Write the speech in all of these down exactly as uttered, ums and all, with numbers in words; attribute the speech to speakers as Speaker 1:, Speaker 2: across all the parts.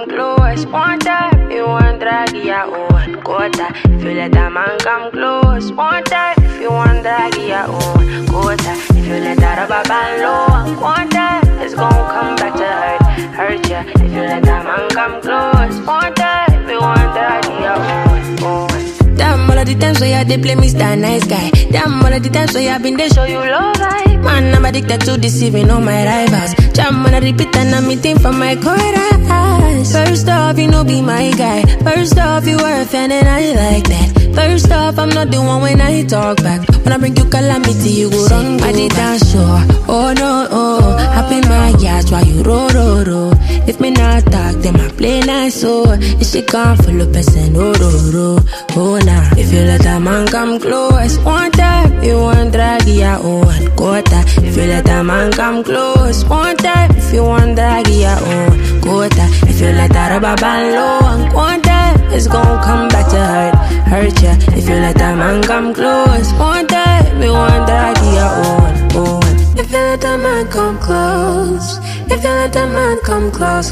Speaker 1: come close, one time, you want drag your own quota. If you let a man come close, one time, if you want drag your own quota. If you let a rubber band low, one time, it's gon' come back to hurt, hurt ya. If you let a man come close, one time, if you want drag your own, own. Damn, all of the times where you they play Mister Nice Guy. Damn, all of the times where you been they show you love vibe. Man, I'm addicted to deceiving all my rivals. Jam on a repeat and I'm eating from my chorus. First off, you know be my guy. First off, you are a fan and I like that. First off, I'm not the one when I talk back. When I bring you calamity, you go run I did that sure. Oh no, oh, happy my yacht while you roll, roll, roll. If me not talk, then I play nice, oh. If she can't follow person, oh, oh, oh, oh, nah. If you let a man come close, one time, you want drag your own quota. If you let a man come close, one time, if you want drag your own quota. If you let a rubber band low, and one time, it's gon' come back to hurt, hurt ya. If you let a man come close, one time, you want drag your own, own. If you let a man come close, if you let a man come close,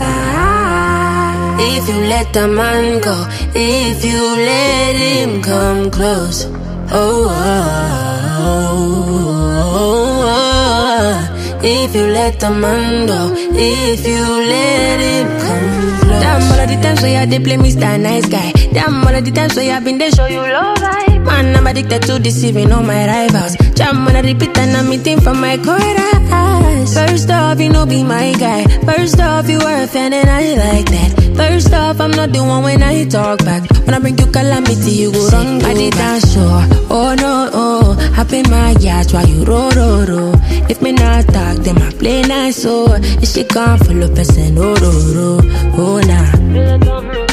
Speaker 1: ah. If you let a man go, if you let him come close, oh, oh, oh, oh, oh. If you let a man go, if you let him come close. Damn, all of the times where you they play Mister Nice Guy. Damn, all of the times where you been they show you love vibe. Man, I'm addicted to deceiving all my rivals. Jam on a repeat and I'm eating from my chorus. First off, you know be my guy. First off, you are a fan and I like that. First off, I'm not the one when I talk back. When I bring you calamity, you go run. I did that sure. Oh no, oh, happy my yacht while you roll, roll, roll. If me not talk, then I play nice, oh. If she can't follow person, oh, oh, oh, oh, nah.